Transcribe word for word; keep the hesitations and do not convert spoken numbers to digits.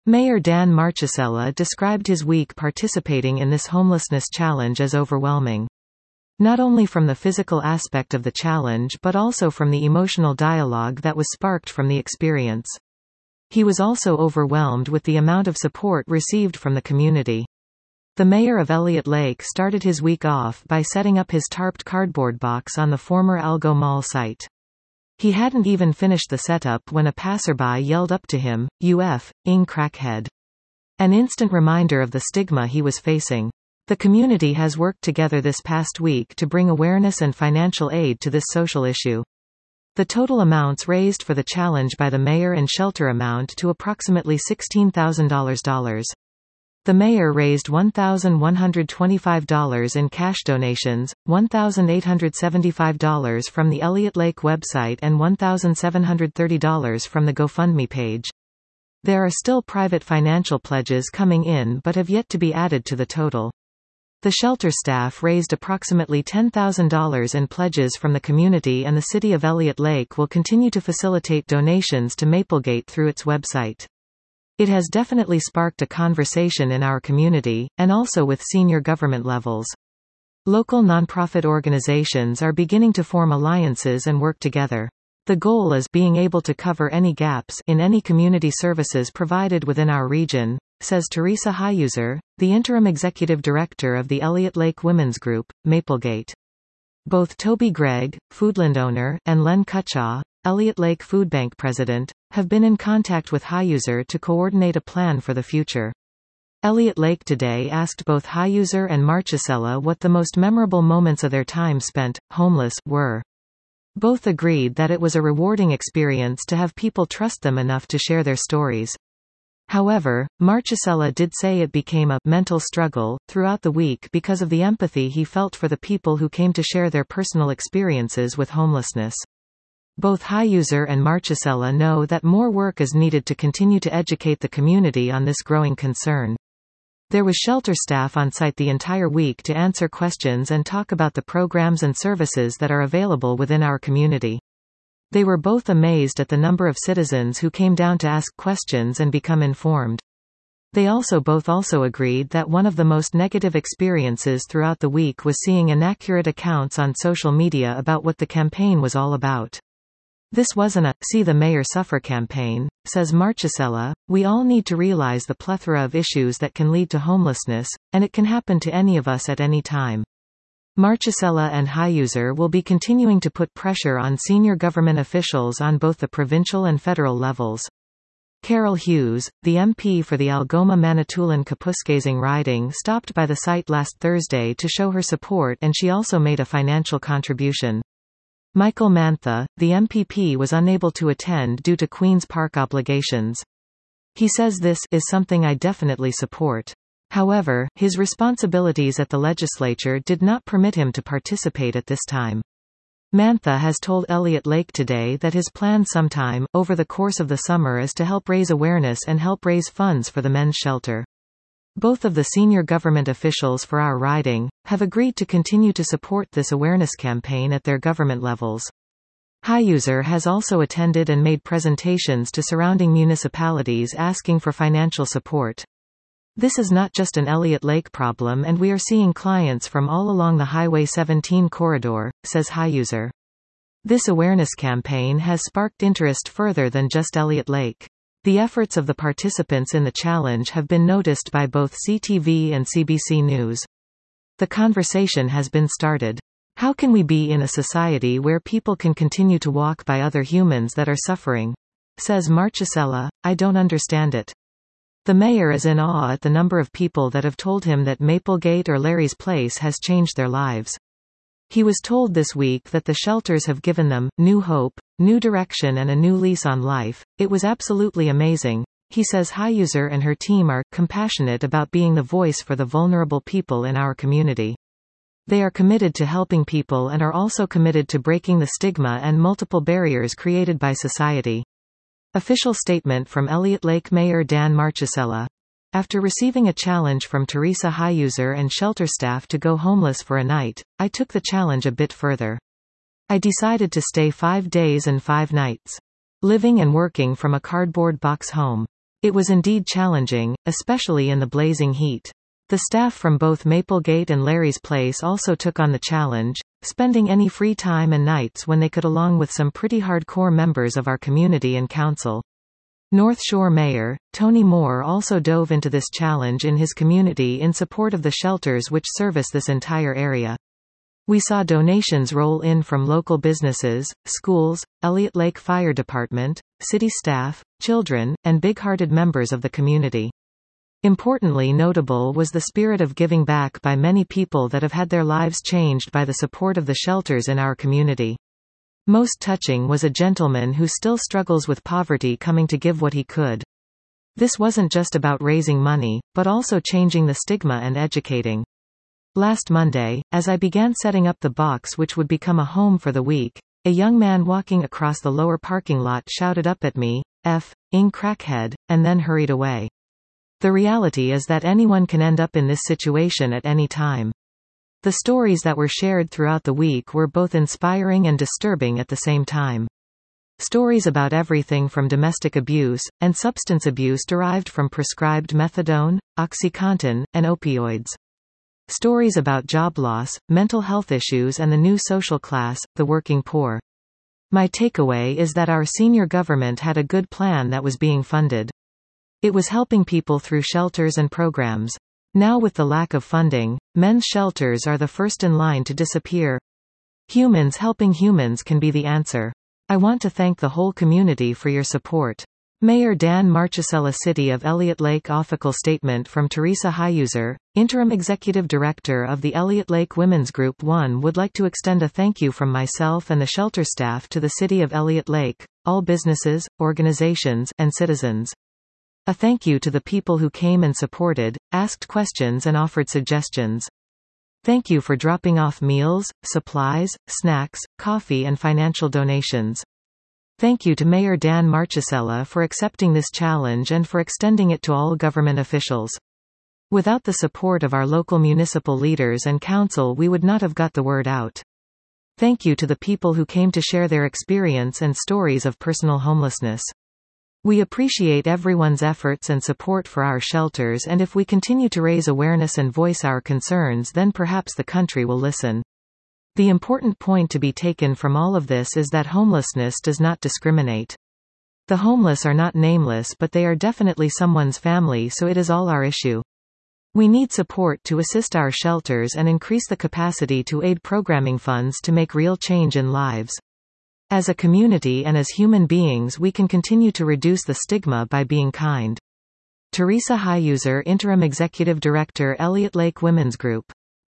Mayor Dan Marchesella described his week participating in this homelessness challenge as overwhelming. Not only from the physical aspect of the challenge but also from the emotional dialogue that was sparked from the experience. He was also overwhelmed with the amount of support received from the community. The mayor of Elliott Lake started his week off by setting up his tarped cardboard box on the former Algo Mall site. He hadn't even finished the setup when a passerby yelled up to him, "U F, ing crackhead." An instant reminder of the stigma he was facing. The community has worked together this past week to bring awareness and financial aid to this social issue. The total amounts raised for the challenge by the mayor and shelter amount to approximately sixteen thousand dollars. The mayor raised one thousand one hundred twenty-five dollars in cash donations, one thousand eight hundred seventy-five dollars from the Elliott Lake website and one thousand seven hundred thirty dollars from the GoFundMe page. There are still private financial pledges coming in but have yet to be added to the total. The shelter staff raised approximately ten thousand dollars in pledges from the community, and the city of Elliott Lake will continue to facilitate donations to Maplegate through its website. It has definitely sparked a conversation in our community, and also with senior government levels. Local nonprofit organizations are beginning to form alliances and work together. The goal is being able to cover any gaps in any community services provided within our region, says Teresa Hayuser, the interim executive director of the Elliott Lake Women's Group, Maplegate. Both Toby Gregg, Foodland owner, and Len Cutchaw, Elliott Lake Food Bank president, have been in contact with Hayuser to coordinate a plan for the future. Elliott Lake Today asked both Hayuser and Marchesella what the most memorable moments of their time spent, homeless, were. Both agreed that it was a rewarding experience to have people trust them enough to share their stories. However, Marchesella did say it became a mental struggle throughout the week because of the empathy he felt for the people who came to share their personal experiences with homelessness. Both Hayuser and Marchesella know that more work is needed to continue to educate the community on this growing concern. There was shelter staff on site the entire week to answer questions and talk about the programs and services that are available within our community. They were both amazed at the number of citizens who came down to ask questions and become informed. They also both also agreed that one of the most negative experiences throughout the week was seeing inaccurate accounts on social media about what the campaign was all about. This wasn't a "see the mayor suffer" campaign, says Marchesella. We all need to realize the plethora of issues that can lead to homelessness, and it can happen to any of us at any time. Marchesella and Hayuser will be continuing to put pressure on senior government officials on both the provincial and federal levels. Carol Hughes, the M P for the Algoma Manitoulin Kapuskasing riding, stopped by the site last Thursday to show her support, and she also made a financial contribution. Michael Mantha, the M P P, was unable to attend due to Queen's Park obligations. He says this is something I definitely support. However, his responsibilities at the legislature did not permit him to participate at this time. Mantha has told Elliott Lake Today that his plan sometime over the course of the summer is to help raise awareness and help raise funds for the men's shelter. Both of the senior government officials for our riding have agreed to continue to support this awareness campaign at their government levels. Hayuser has also attended and made presentations to surrounding municipalities asking for financial support. This is not just an Elliott Lake problem, and we are seeing clients from all along the Highway seventeen corridor, says Hayuser. This awareness campaign has sparked interest further than just Elliott Lake. The efforts of the participants in the challenge have been noticed by both C T V and C B C News. The conversation has been started. How can we be in a society where people can continue to walk by other humans that are suffering? Says Marchesella. I don't understand it. The mayor is in awe at the number of people that have told him that Maplegate or Larry's Place has changed their lives. He was told this week that the shelters have given them new hope, new direction, and a new lease on life. It was absolutely amazing. He says Hayuser and her team are compassionate about being the voice for the vulnerable people in our community. They are committed to helping people and are also committed to breaking the stigma and multiple barriers created by society. Official statement from Elliott Lake Mayor Dan Marchesella. After receiving a challenge from Teresa Hayuser and shelter staff to go homeless for a night, I took the challenge a bit further. I decided to stay five days and five nights. Living and working from a cardboard box home. It was indeed challenging, especially in the blazing heat. The staff from both Maplegate and Larry's Place also took on the challenge, spending any free time and nights when they could along with some pretty hardcore members of our community and council. North Shore Mayor, Tony Moore also dove into this challenge in his community in support of the shelters which service this entire area. We saw donations roll in from local businesses, schools, Elliott Lake Fire Department, city staff, children, and big-hearted members of the community. Importantly notable was the spirit of giving back by many people that have had their lives changed by the support of the shelters in our community. Most touching was a gentleman who still struggles with poverty coming to give what he could. This wasn't just about raising money, but also changing the stigma and educating. Last Monday, as I began setting up the box which would become a home for the week, a young man walking across the lower parking lot shouted up at me, F, ing crackhead, and then hurried away. The reality is that anyone can end up in this situation at any time. The stories that were shared throughout the week were both inspiring and disturbing at the same time. Stories about everything from domestic abuse, and substance abuse derived from prescribed methadone, OxyContin, and opioids. Stories about job loss, mental health issues and the new social class, the working poor. My takeaway is that our senior government had a good plan that was being funded. It was helping people through shelters and programs. Now with the lack of funding, men's shelters are the first in line to disappear. Humans helping humans can be the answer. I want to thank the whole community for your support. Mayor Dan Marchesella. City of Elliott Lake. Official statement from Teresa Hyuser, Interim Executive Director of the Elliott Lake Women's Group one would like to extend a thank you from myself and the shelter staff to the City of Elliott Lake, all businesses, organizations, and citizens. A thank you to the people who came and supported, asked questions and offered suggestions. Thank you for dropping off meals, supplies, snacks, coffee and financial donations. Thank you to Mayor Dan Marchesella for accepting this challenge and for extending it to all government officials. Without the support of our local municipal leaders and council we would not have got the word out. Thank you to the people who came to share their experience and stories of personal homelessness. We appreciate everyone's efforts and support for our shelters, and if we continue to raise awareness and voice our concerns, then perhaps the country will listen. The important point to be taken from all of this is that homelessness does not discriminate. The homeless are not nameless, but they are definitely someone's family, so it is all our issue. We need support to assist our shelters and increase the capacity to aid programming funds to make real change in lives. As a community and as human beings we can continue to reduce the stigma by being kind. Teresa Hyuser, Interim Executive Director, Elliott Lake Women's Group.